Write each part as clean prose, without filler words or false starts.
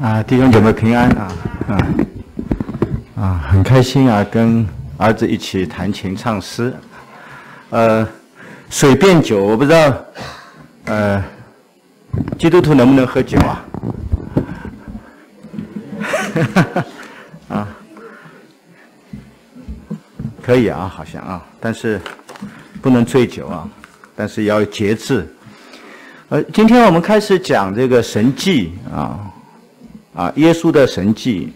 弟兄姐妹平安很开心跟儿子一起弹琴唱诗。水变酒，我不知道基督徒能不能喝酒可以好像但是不能醉酒但是要节制。今天我们开始讲这个神迹耶稣的神迹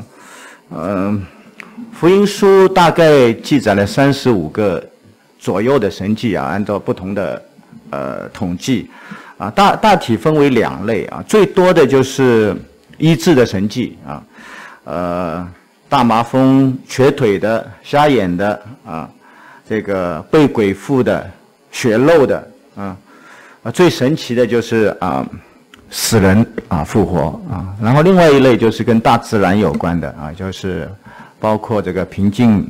福音书大概记载了35个左右的神迹按照不同的统计大体分为2类最多的就是医治的神迹大麻风、瘸腿的、瞎眼的这个被鬼附的、血漏的最神奇的就是死人复活然后另外一类就是跟大自然有关的就是包括这个平静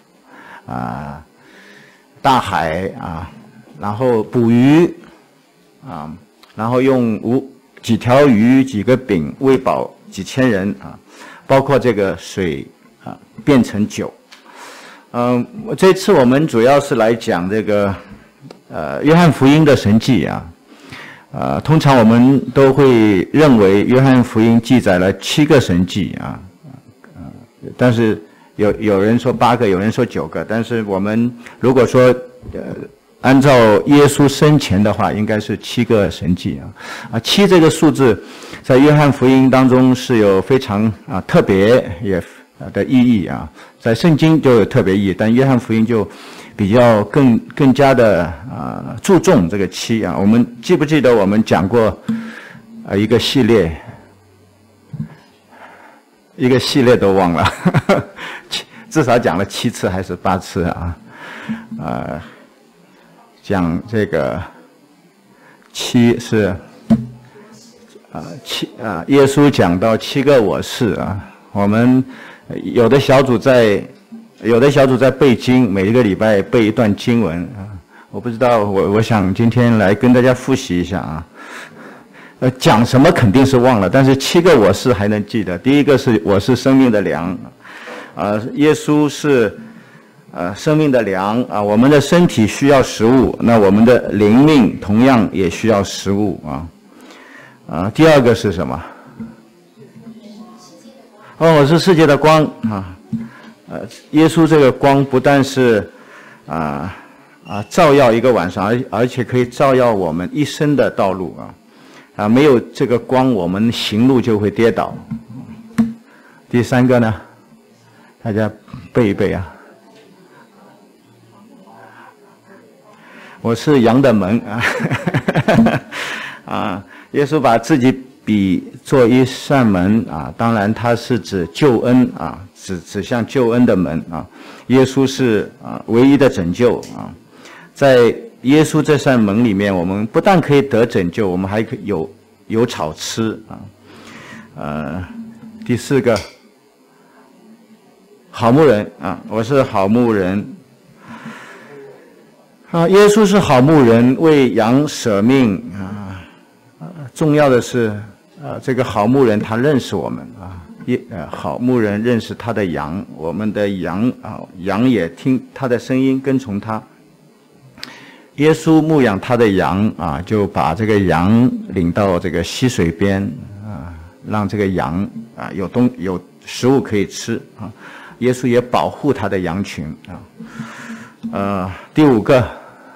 大海然后捕鱼然后用几条鱼几个饼喂饱几千人包括这个水变成酒。这次我们主要是来讲这个约翰福音的神迹通常我们都会认为约翰福音记载了7个神迹但是有人说8个，有人说9个，但是我们如果说按照耶稣生前的话，应该是7个神迹7这个数字在约翰福音当中是有非常特别也的意义在圣经就有特别意义，但约翰福音就比较更加的注重这个7我们记不记得我们讲过一个系列都忘了至少讲了7次还是8次讲这个7是耶稣讲到7个我是我们有的小组在背经，每一个礼拜背一段经文我不知道我想今天来跟大家复习一下讲什么肯定是忘了，但是7个我是还能记得。第一个是我是生命的粮耶稣是生命的粮我们的身体需要食物，那我们的灵命同样也需要食物第二个是什么我是世界的光耶稣这个光不但是照耀一个晚上，而且可以照耀我们一生的道路没有这个光我们行路就会跌倒。第3个呢，大家背一背我是羊的门耶稣把自己比作一扇门当然他是指救恩指向救恩的门耶稣是唯一的拯救在耶稣这扇门里面，我们不但可以得拯救，我们还可以有草吃第4个好牧人我是好牧人耶稣是好牧人，为羊舍命重要的是这个好牧人他认识我们好牧人认识他的羊，我们的羊羊也听他的声音跟从他。耶稣牧养他的羊就把这个羊领到这个溪水边让这个羊有食物可以吃耶稣也保护他的羊群第5个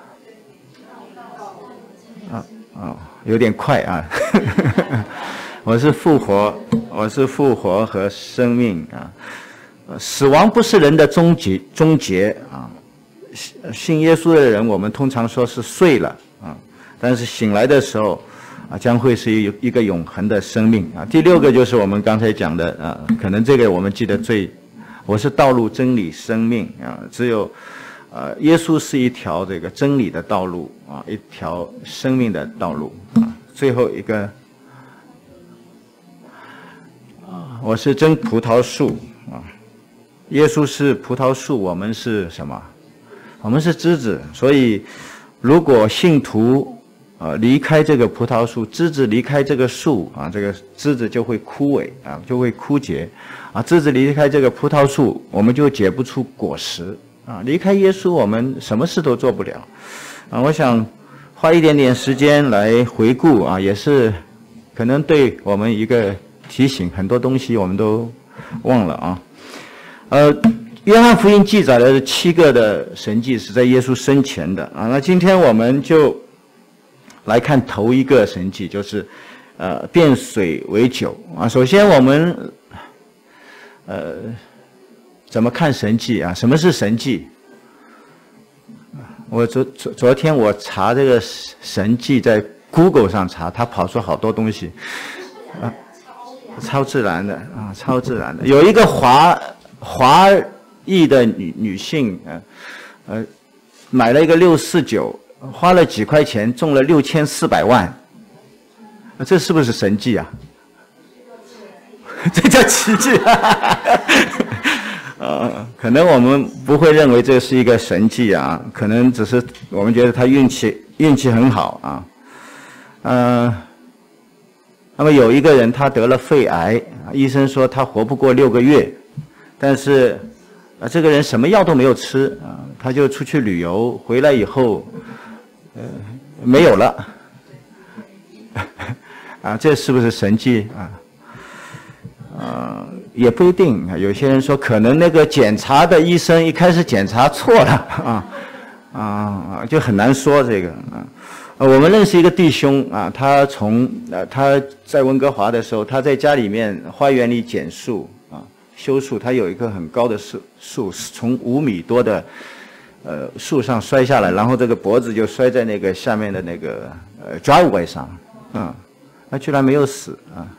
有点快我是复活和生命死亡不是人的终结信耶稣的人我们通常说是睡了但是醒来的时候将会是一个永恒的生命第6个就是我们刚才讲的可能这个我们记得我是道路真理生命只有耶稣是一条这个真理的道路一条生命的道路最后一个我是真葡萄树耶稣是葡萄树，我们是什么？我们是枝子。所以如果信徒离开这个葡萄树，枝子离开这个树啊，这个枝子就会枯萎啊，就会枯竭啊。枝子离开这个葡萄树，我们就结不出果实啊。离开耶稣，我们什么事都做不了啊。我想花一点点时间来回顾啊，也是可能对我们一个提醒，很多东西我们都忘了啊。约翰福音记载了7个的神迹是在耶稣生前的啊。那今天我们就来看头一个神迹，就是变水为酒啊。首先我们怎么看神迹啊？什么是神迹？我昨天我查这个神迹，在 Google 上查，它跑出好多东西啊，超自然的啊，超自然的。有一个华裔的女性买了一个649，花了几块钱中了6400万，这是不是神迹啊？这叫奇迹可能我们不会认为这是一个神迹啊，可能只是我们觉得他运气很好啊。那么有一个人他得了肺癌，医生说他活不过6个月，但是这个人什么药都没有吃啊，他就出去旅游，回来以后没有了啊，这是不是神迹啊？也不一定啊。有些人说可能那个检查的医生一开始检查错了就很难说这个我们认识一个弟兄啊，他他在温哥华的时候，他在家里面花园里剪树修树，他有一棵很高的树从5米多的树上摔下来，然后这个脖子就摔在那个下面的那个driveway 上他居然没有死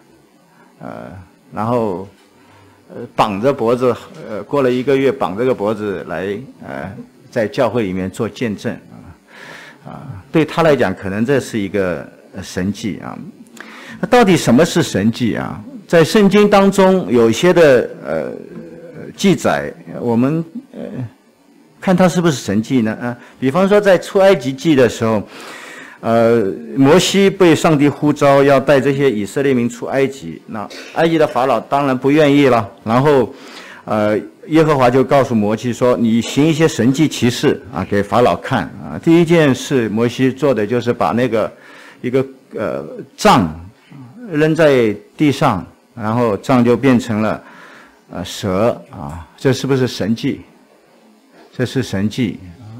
然后绑着脖子过了1个月，绑着个脖子来在教会里面做见证对他来讲可能这是一个神迹那到底什么是神迹在圣经当中有一些的记载，我们看它是不是神迹呢比方说在出埃及记的时候摩西被上帝呼召要带这些以色列民出埃及，那埃及的法老当然不愿意了，然后耶和华就告诉摩西说，你行一些神迹奇事给法老看第一件事摩西做的就是把那个一个杖扔在地上，然后杖就变成了蛇这是不是神迹？这是神迹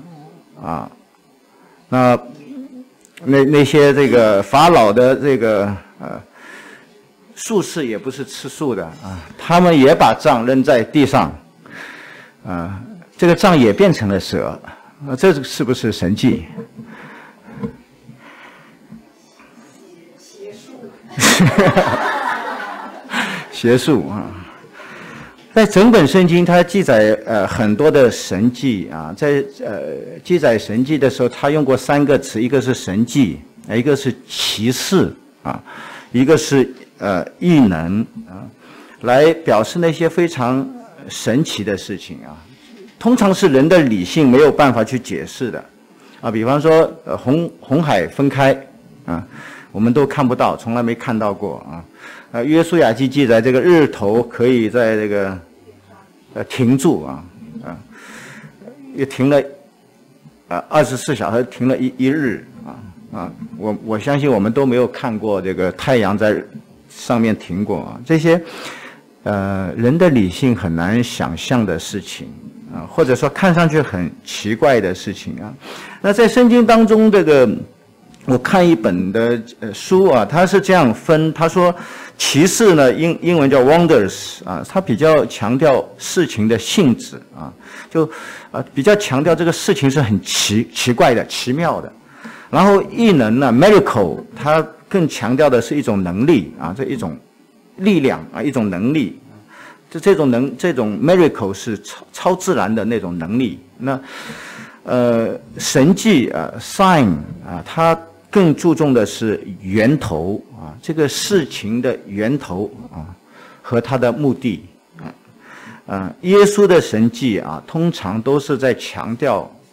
那些这个法老的这个术士也不是吃素的他们也把杖扔在地上这个杖也变成了蛇这是不是神迹？邪术在整本圣经它记载很多的神迹在记载神迹的时候，他用过3个词，一个是神迹，一个是奇事一个是异能来表示那些非常神奇的事情通常是人的理性没有办法去解释的比方说红海分开我们都看不到，从来没看到过约书亚记记载这个日头可以在这个停住也停了24小时，停了一日我相信我们都没有看过这个太阳在上面停过这些人的理性很难想象的事情或者说看上去很奇怪的事情那在圣经当中这个我看一本的书他是这样分，他说奇事呢英文叫 wonders 他比较强调事情的性质就比较强调这个事情是很奇怪的奇妙的，然后异能呢 miracle 它更强调的是一种能力这一种力量一种能力，这种 miracle 是超自然的那种能力。那神迹sign 它更注重的是源头这个事情的源头和它的目的耶稣的神迹通常都是在强调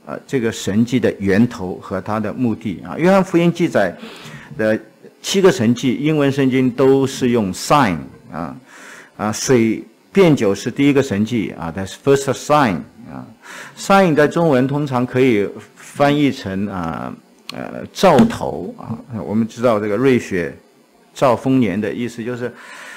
这个神迹的源头和它的目的啊。约翰福音记载的7个神迹，英文圣经都是用 sign 水变酒是第一个神迹啊 ，that's first sign 啊。sign 在中文通常可以翻译成兆头啊。我们知道这个瑞雪兆丰年的意思就是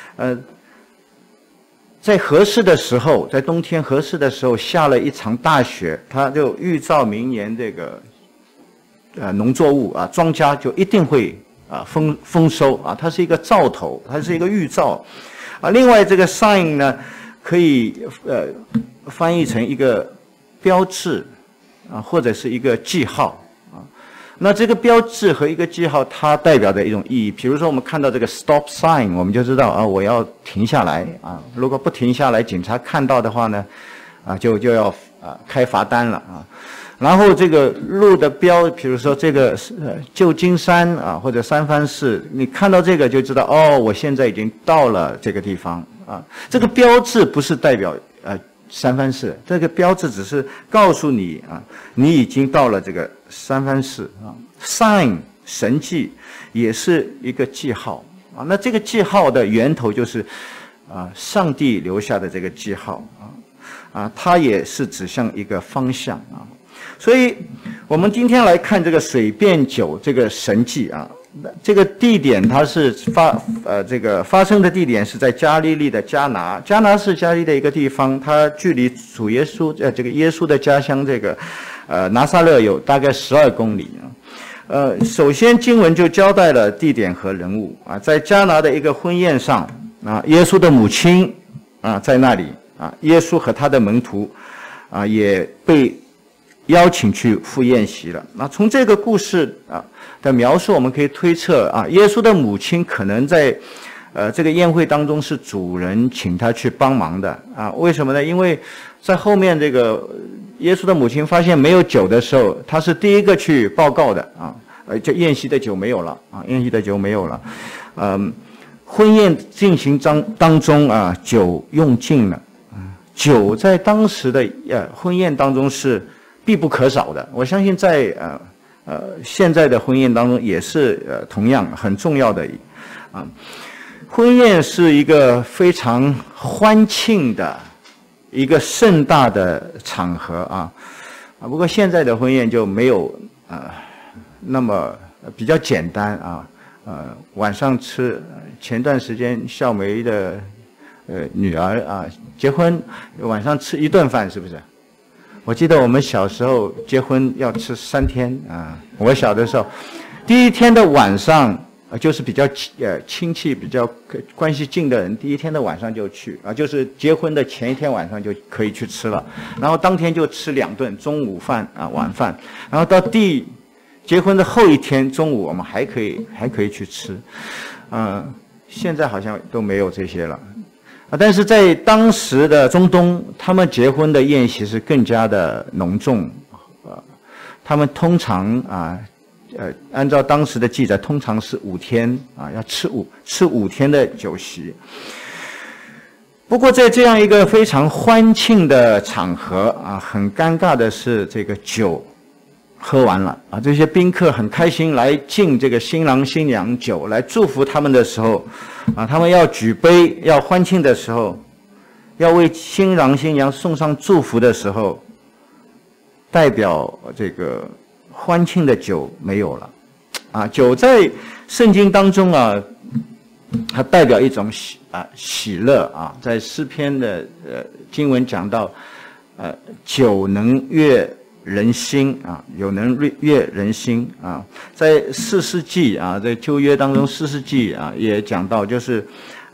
在合适的时候，在冬天合适的时候下了一场大雪，它就预兆明年这个农作物啊，庄稼就一定会丰收啊，它是一个兆头，它是一个预兆啊。另外这个 sign 呢，可以翻译成一个标志啊，或者是一个记号。那这个标志和一个记号，它代表的一种意义。比如说，我们看到这个 stop sign， 我们就知道啊，我要停下来啊。如果不停下来，警察看到的话呢，就要开罚单了啊。然后这个路的标，比如说这个旧金山啊，或者三藩市，你看到这个就知道哦，我现在已经到了这个地方啊。这个标志不是代表三藩市，这个标志只是告诉你啊，你已经到了这个三藩市啊。sign 神迹也是一个记号啊，那这个记号的源头就是上帝留下的这个记号它也是指向一个方向啊。所以我们今天来看这个水变酒这个神迹啊。这个地点它是发生的地点是在加利利的迦拿，迦拿是加利利的一个地方，它距离主耶稣这个耶稣的家乡这个拿撒勒有大概12公里啊。首先经文就交代了地点和人物啊，在迦拿的一个婚宴上啊，耶稣的母亲在那里啊，耶稣和他的门徒也被邀请去赴宴席了。那从这个故事的描述，我们可以推测耶稣的母亲可能在这个宴会当中是主人请他去帮忙的为什么呢？因为在后面这个耶稣的母亲发现没有酒的时候，他是第一个去报告的这宴席的酒没有了宴席的酒没有了。婚宴进行当中酒用尽了酒在当时的婚宴当中是必不可少的，我相信在现在的婚宴当中也是同样很重要的婚宴是一个非常欢庆的一个盛大的场合不过现在的婚宴就没有那么比较简单晚上吃。前段时间孝梅的女儿结婚晚上吃一顿饭，是不是？我记得我们小时候结婚要吃3天我小的时候，第一天的晚上就是比较亲戚比较关系近的人，第一天的晚上就去就是结婚的前一天晚上就可以去吃了，然后当天就吃2顿，中午饭晚饭，然后到结婚的后一天中午我们还可以去吃现在好像都没有这些了但是在当时的中东，他们结婚的宴席是更加的隆重他们通常按照当时的记载，通常是5天要吃5天的酒席。不过在这样一个非常欢庆的场合很尴尬的是，这个酒喝完了这些宾客很开心来敬这个新郎新娘酒，来祝福他们的时候他们要举杯要欢庆的时候，要为新郎新娘送上祝福的时候，代表这个欢庆的酒没有了酒在圣经当中它代表一种喜乐在诗篇的经文讲到酒能悦人心有能悦人心在4世纪在旧约当中4世纪也讲到，就是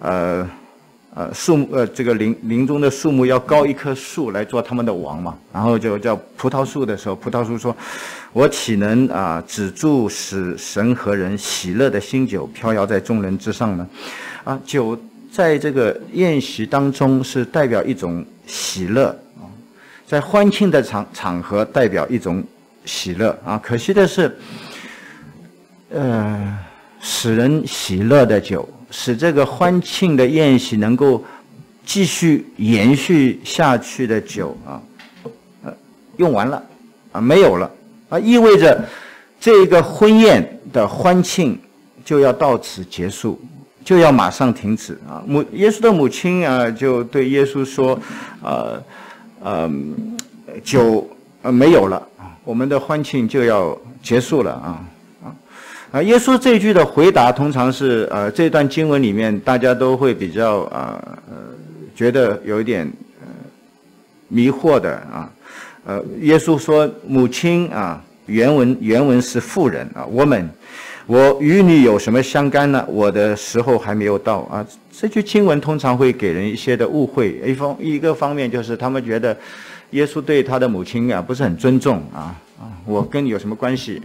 这个林中的树木要高一棵树来做他们的王嘛，然后就叫葡萄树的时候，葡萄树说：“我岂能止住使神和人喜乐的新酒飘摇在众人之上呢？”酒在这个宴席当中是代表一种喜乐在欢庆的场合代表一种喜乐可惜的是使人喜乐的酒，使这个欢庆的宴席能够继续延续下去的酒用完了没有了意味着这个婚宴的欢庆就要到此结束，就要马上停止耶稣的母亲就对耶稣说酒没有了，我们的欢庆就要结束了耶稣这句的回答通常是这段经文里面大家都会比较觉得有一点迷惑的耶稣说母亲原文是妇人我与你有什么相干呢？我的时候还没有到这句经文通常会给人一些的误会，一个方面就是他们觉得耶稣对他的母亲不是很尊重我跟你有什么关系？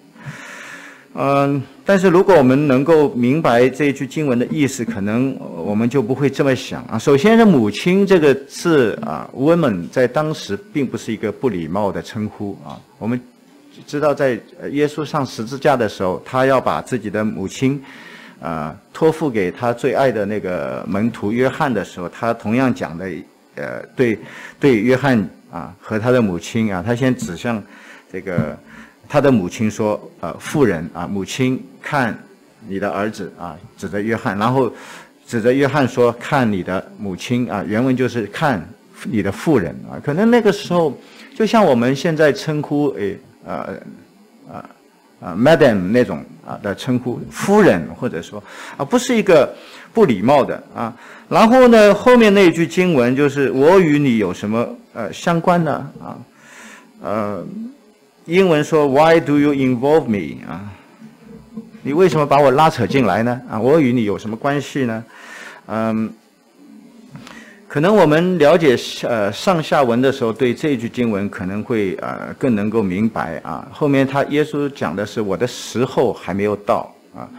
但是如果我们能够明白这句经文的意思，可能我们就不会这么想首先是母亲这个字woman 在当时并不是一个不礼貌的称呼我们知道在耶稣上十字架的时候，他要把自己的母亲托付给他最爱的那个门徒约翰的时候，他同样讲的对约翰和他的母亲他先指向这个他的母亲说妇人母亲看你的儿子指着约翰，然后指着约翰说看你的母亲原文就是看你的妇人可能那个时候就像我们现在称呼madam 那种的称呼夫人，或者说不是一个不礼貌的然后呢后面那句经文就是我与你有什么相关呢英文说 Why do you involve me 你为什么把我拉扯进来呢我与你有什么关系呢可能我们了解上下文的时候，对这句经文可能会更能够明白后面耶稣讲的是我的时候还没有到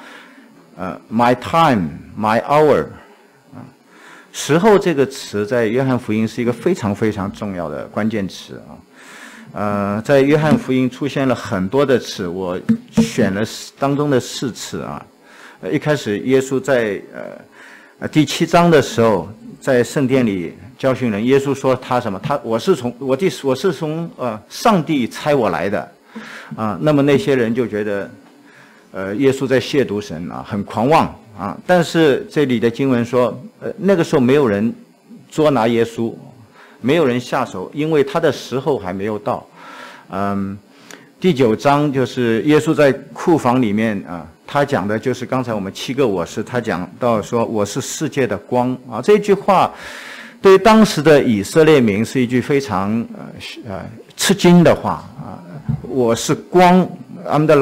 my time my hour 时候这个词在约翰福音是一个非常非常重要的关键词在约翰福音出现了很多的次，我选了当中的4次一开始耶稣在第7章的时候，在圣殿里教训人，耶稣说他什么？我是从上帝差我来的那么那些人就觉得耶稣在亵渎神很狂妄但是这里的经文说那个时候没有人捉拿耶稣，没有人下手，因为他的时候还没有到第9章就是耶稣在库房里面他讲的就是刚才我们7个我是，他讲到说我是世界的光这句话对于当时的以色列民是一句非常吃惊的话我是光 I'm the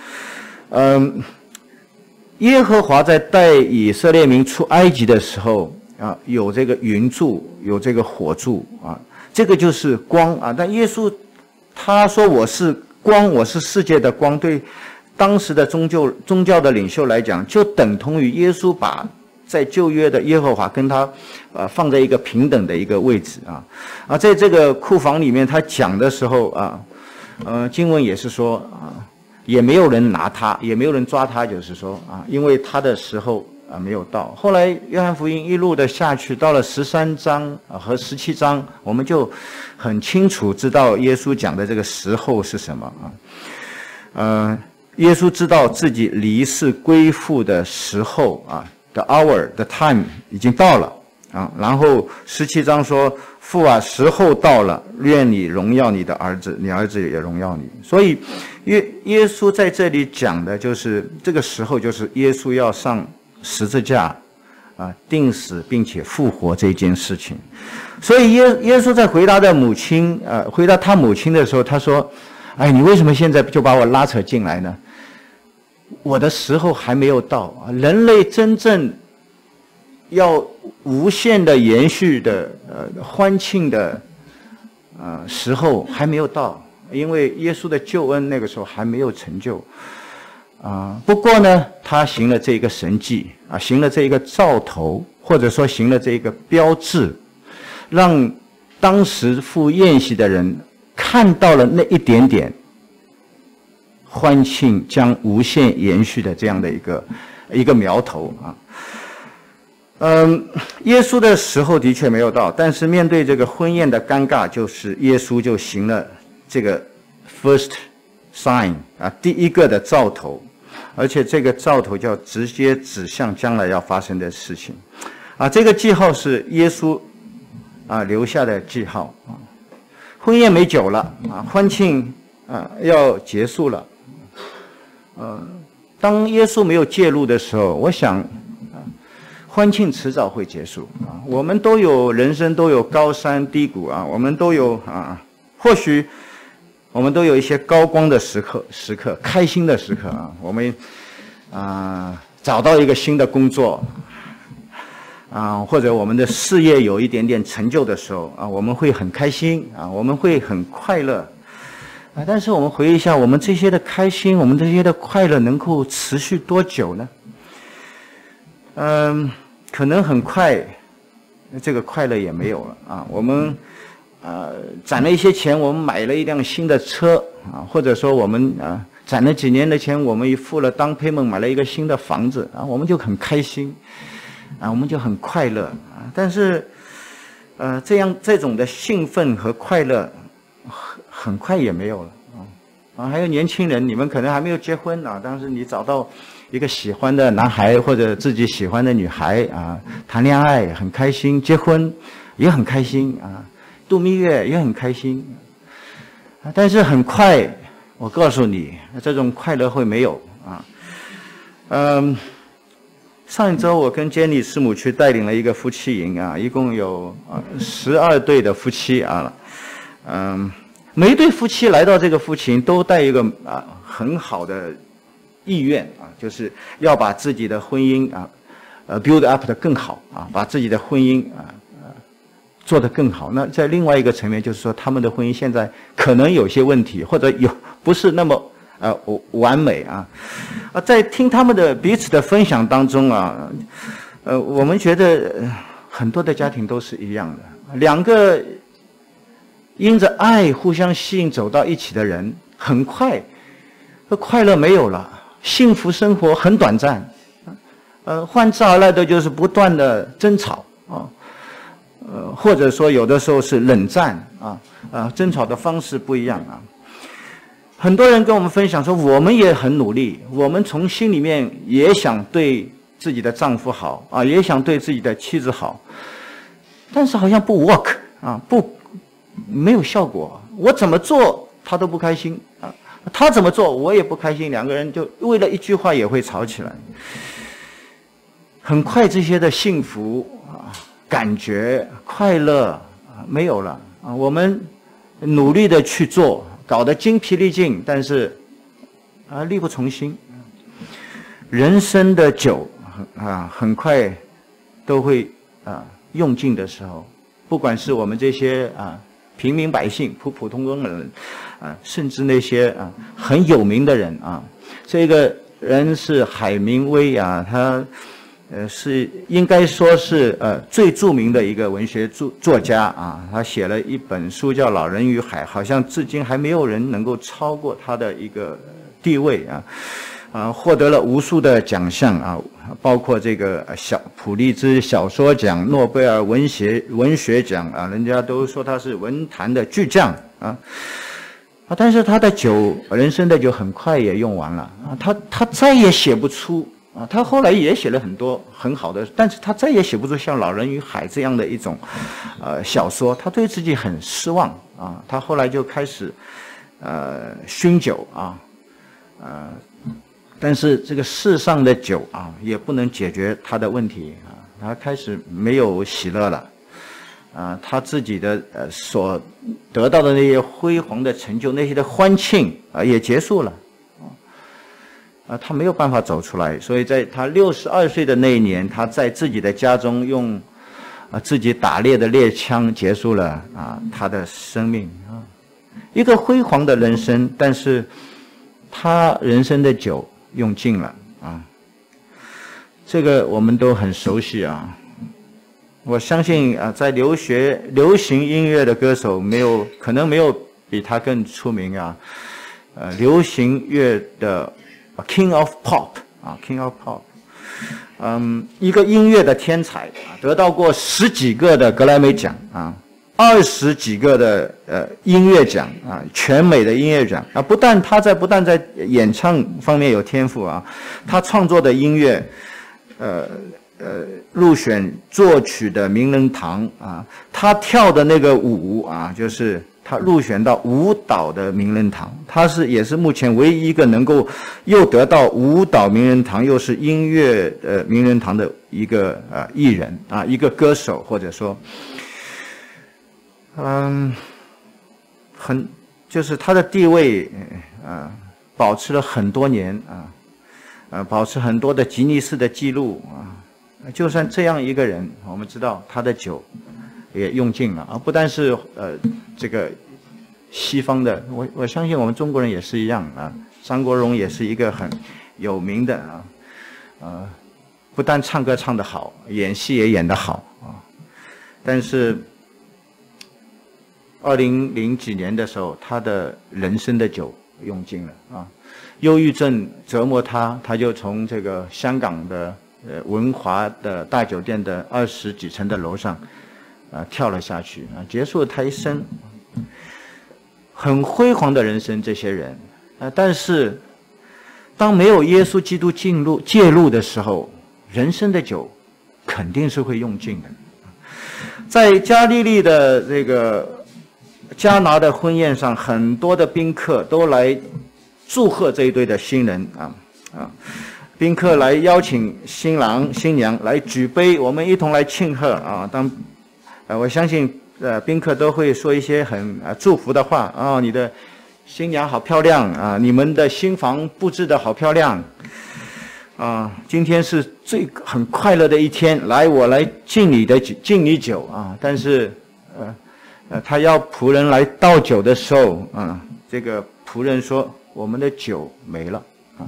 light 耶和华在带以色列民出埃及的时候有这个云柱，有这个火柱这个就是光但耶稣他说我是光，我是世界的光，对当时的宗教的领袖来讲，就等同于耶稣把在旧约的耶和华跟他放在一个平等的一个位置在这个库房里面他讲的时候经文也是说也没有人拿他，也没有人抓他，就是说因为他的时候没有到。后来约翰福音一路的下去，到了13章和17章，我们就很清楚知道耶稣讲的这个时候是什么耶稣知道自己离世归父的时候the hour the time 已经到了然后17章说父时候到了，愿你荣耀你的儿子，你儿子也荣耀你。所以耶稣在这里讲的就是这个时候，就是耶稣要上十字架钉死并且复活这件事情。所以耶稣在回答他母亲的时候，他说你为什么现在就把我拉扯进来呢？我的时候还没有到人类真正要无限的延续的欢庆的时候还没有到，因为耶稣的救恩那个时候还没有成就不过呢他行了这个神迹行了这个兆头，或者说行了这个标志，让当时赴宴席的人看到了那一点点欢庆将无限延续的这样的一个苗头耶稣的时候的确没有到，但是面对这个婚宴的尴尬，就是耶稣就行了这个 first sign 啊，第一个的兆头，而且这个兆头就直接指向将来要发生的事情啊。这个记号是耶稣啊留下的记号啊。婚宴没酒了啊，欢庆啊要结束了。当耶稣没有介入的时候，我想欢庆迟早会结束啊。我们都有人生都有高山低谷啊，我们都有啊，或许我们都有一些高光的时刻，开心的时刻啊。我们找到一个新的工作啊，或者我们的事业有一点点成就的时候啊，我们会很开心啊，我们会很快乐啊。但是我们回忆一下，我们这些的开心，我们这些的快乐能够持续多久呢？可能很快，这个快乐也没有了啊。我们攒了一些钱，我们买了一辆新的车啊，或者说我们攒了几年的钱，我们付了down payment买了一个新的房子啊，我们就很开心啊，我们就很快乐啊。但是这种的兴奋和快乐很快也没有了啊。还有年轻人，你们可能还没有结婚啊，但是你找到一个喜欢的男孩或者自己喜欢的女孩啊，谈恋爱很开心，结婚也很开心啊，度蜜月也很开心啊。但是很快，我告诉你，这种快乐会没有啊。上一周我跟 Jenny 师母去带领了一个夫妻营啊，一共有12对的夫妻啊，每一对夫妻来到这个夫妻营都带一个很好的意愿啊，就是要把自己的婚姻build up 的更好啊，把自己的婚姻做得更好。那在另外一个层面，就是说他们的婚姻现在可能有些问题，或者不是那么完美啊。在听他们的彼此的分享当中啊，我们觉得很多的家庭都是一样的，两个因着爱互相吸引走到一起的人，很快快乐没有了，幸福生活很短暂，换之而来的就是不断的争吵啊，或者说有的时候是冷战争吵的方式不一样啊。很多人跟我们分享说，我们也很努力，我们从心里面也想对自己的丈夫好啊，也想对自己的妻子好，但是好像不 work 啊，没有效果，我怎么做他都不开心啊，他怎么做我也不开心，两个人就为了一句话也会吵起来。很快这些的幸福感觉快乐没有了啊，我们努力的去做，搞得精疲力尽，但是力不从心。人生的酒很快都会用尽的时候，不管是我们这些平民百姓、普通的人甚至那些很有名的人啊。这个人是海明威啊，他是应该说是最著名的一个文学作家啊，他写了一本书叫《老人与海》，好像至今还没有人能够超过他的一个地位获得了无数的奖项包括这个普利兹小说奖、诺贝尔文学奖人家都说他是文坛的巨匠但是他的人生的酒很快也用完了他再也写不出他后来也写了很多很好的，但是他再也写不出像《老人与海》这样的一种小说，他对自己很失望他后来就开始酗酒但是这个世上的酒也不能解决他的问题他开始没有喜乐了他自己的所得到的那些辉煌的成就，那些的欢庆也结束了他没有办法走出来，所以在他62岁的那一年，他在自己的家中用自己打猎的猎枪结束了他的生命一个辉煌的人生，但是他人生的酒用尽了这个我们都很熟悉我相信在流行音乐的歌手可能没有比他更出名流行乐的King of Pop King of Pop 一个音乐的天才得到过10几个的格莱美奖 20几个的音乐奖啊，全美的音乐奖啊，不但在演唱方面有天赋啊，他创作的音乐，入选作曲的名人堂啊，他跳的那个舞啊，就是他入选到舞蹈的名人堂，他也是目前唯一一个能够又得到舞蹈名人堂又是音乐名人堂的一个艺人啊，一个歌手，或者说。就是他的地位保持了很多年保持很多的吉尼斯的记录啊。就算这样一个人，我们知道他的酒也用尽了啊，不但是这个西方的，我相信我们中国人也是一样啊。张国荣也是一个很有名的不但唱歌唱得好，演戏也演得好啊，但是。2000几年的时候，他的人生的酒用尽了啊，忧郁症折磨他，他就从这个香港的文华的大酒店的20几层的楼上跳了下去啊，结束了他一生很辉煌的人生。这些人但是当没有耶稣基督介入的时候，人生的酒肯定是会用尽的。在加利利的这个迦拿的婚宴上，很多的宾客都来祝贺这一对的新人宾客来邀请新郎新娘来举杯，我们一同来庆贺啊。我相信宾客都会说一些很祝福的话啊，你的新娘好漂亮啊，你们的新房布置的好漂亮啊，今天是很快乐的一天，我来敬你酒啊。但是他要仆人来倒酒的时候这个仆人说我们的酒没了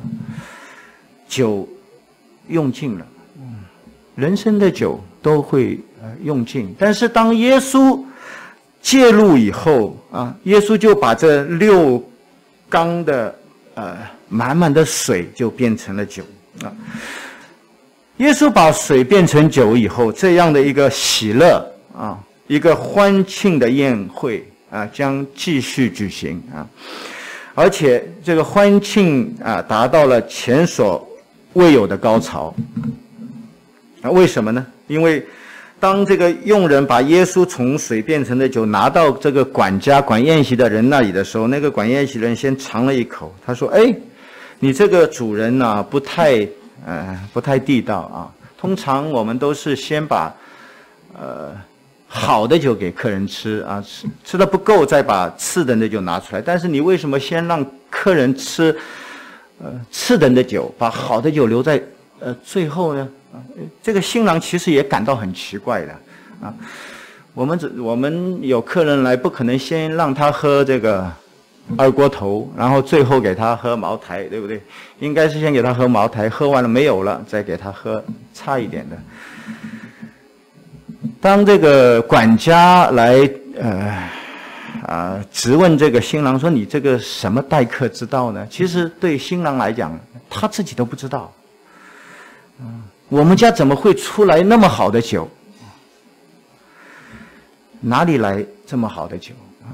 酒用尽了。人生的酒都会用尽，但是当耶稣介入以后耶稣就把这6缸的满满的水就变成了酒耶稣把水变成酒以后，这样的一个喜乐一个欢庆的宴会将继续举行而且这个欢庆达到了前所未有的高潮为什么呢？因为当这个佣人把耶稣从水变成的酒拿到这个管宴席的人那里的时候，那个管宴席的人先尝了一口，他说你这个主人不太地道通常我们都是先把好的酒给客人吃吃的不够再把次等的酒拿出来，但是你为什么先让客人吃次等的酒，把好的酒留在最后呢？这个新郎其实也感到很奇怪的我们有客人来，不可能先让他喝这个二锅头，然后最后给他喝茅台，对不对？应该是先给他喝茅台，喝完了没有了，再给他喝差一点的。当这个管家来质问这个新郎说你这个什么待客之道呢？其实对新郎来讲他自己都不知道我们家怎么会出来那么好的酒，哪里来这么好的酒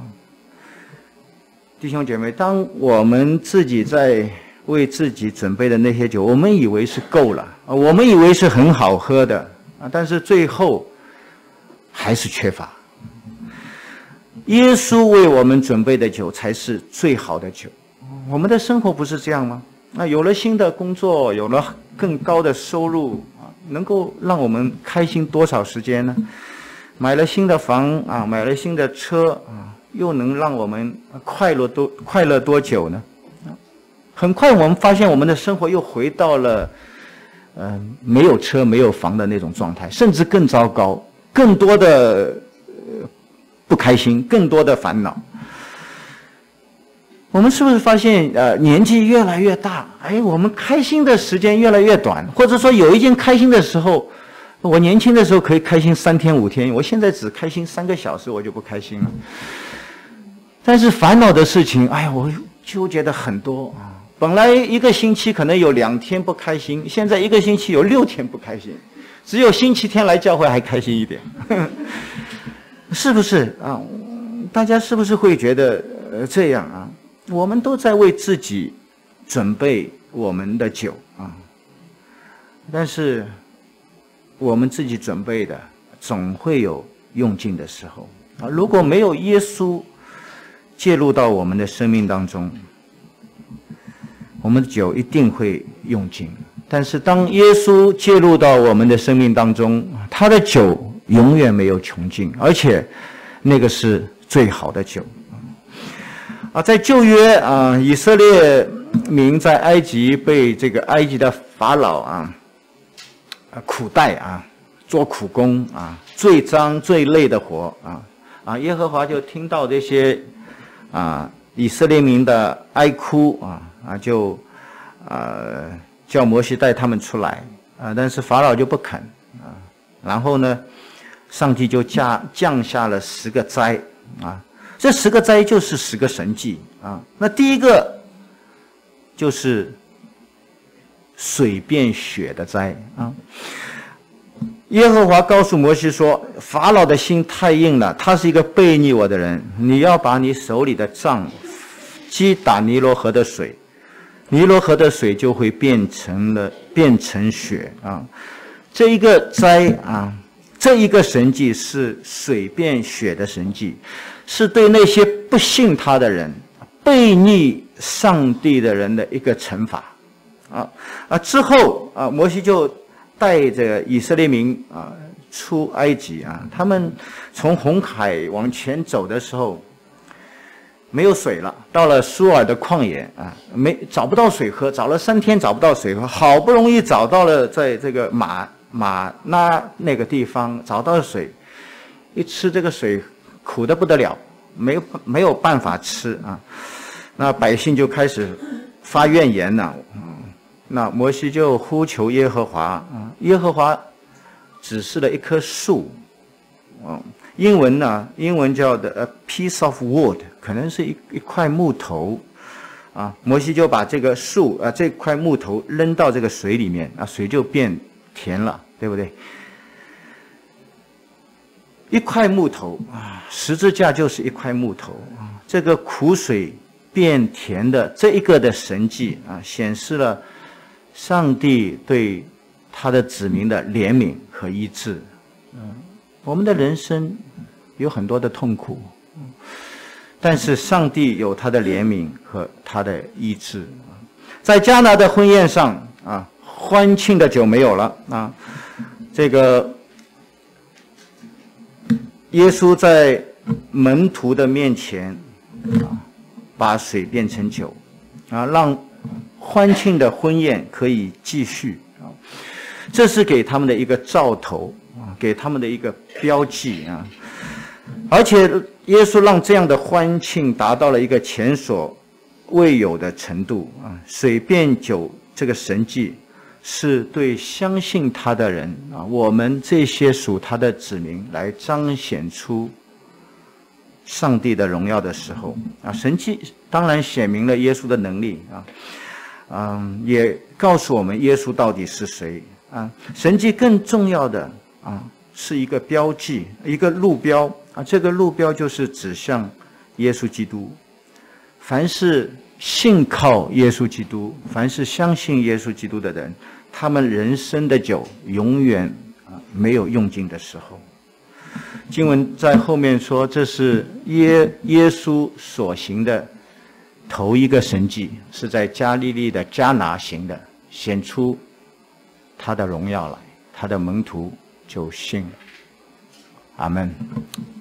弟兄姐妹，当我们自己在为自己准备的那些酒，我们以为是够了我们以为是很好喝的但是最后还是缺乏。耶稣为我们准备的酒才是最好的酒。我们的生活不是这样吗？有了新的工作，有了更高的收入能够让我们开心多少时间呢？买了新的房买了新的车又能让我们快乐多久呢？很快我们发现我们的生活又回到了没有车没有房的那种状态，甚至更糟糕，更多的不开心，更多的烦恼。我们是不是发现年纪越来越大我们开心的时间越来越短，或者说有一件开心的时候，我年轻的时候可以开心3天5天，我现在只开心3个小时我就不开心了。但是烦恼的事情我纠结的很多本来一个星期可能有2天不开心，现在一个星期有6天不开心，只有星期天来教会还开心一点是不是啊？大家是不是会觉得这样啊？我们都在为自己准备我们的酒啊，但是我们自己准备的总会有用尽的时候啊。如果没有耶稣介入到我们的生命当中，我们的酒一定会用尽。但是当耶稣介入到我们的生命当中，他的酒永远没有穷尽，而且那个是最好的酒啊。在旧约啊，以色列民在埃及被这个埃及的法老苦待啊，做苦工啊，最脏最累的活啊，耶和华就听到这些以色列民的哀哭就叫摩西带他们出来但是法老就不肯然后呢，上帝就降下了10个灾这10个灾就是10个神迹那第一个就是水变血的灾耶和华告诉摩西说，法老的心太硬了，他是一个悖逆我的人，你要把你手里的杖击打尼罗河的水，尼罗河的水就会变成血这一个灾这一个神迹是水变血的神迹，是对那些不信他的人、悖逆上帝的人的一个惩罚之后摩西就带着以色列民出埃及他们从红海往前走的时候没有水了，到了苏尔的旷野找不到水喝，找了3天找不到水喝，好不容易找到了在这个马拉那个地方找到了水，一吃这个水苦得不得了，没有办法吃那百姓就开始发怨言了那摩西就呼求耶和华耶和华指示了一棵树英文叫的 a piece of wood， 可能是一块木头摩西就把这个树这块木头扔到这个水里面水就变甜了，对不对？一块木头十字架就是一块木头这个苦水变甜的这一个的神迹显示了上帝对他的子民的怜悯和医治我们的人生有很多的痛苦但是上帝有他的怜悯和他的医治在迦拿的婚宴上欢庆的酒没有了这个耶稣在门徒的面前把水变成酒让欢庆的婚宴可以继续这是给他们的一个兆头给他们的一个标记而且耶稣让这样的欢庆达到了一个前所未有的程度水变酒这个神迹是对相信他的人我们这些属他的子民来彰显出上帝的荣耀的时候神迹当然显明了耶稣的能力也告诉我们耶稣到底是谁神迹更重要的是一个标记一个路标这个路标就是指向耶稣基督凡是信靠耶稣基督凡是相信耶稣基督的人他们人生的酒永远没有用尽的时候经文在后面说这是耶稣所行的头一个神迹是在加利利的迦拿行的显出他的荣耀来他的门徒就信了阿们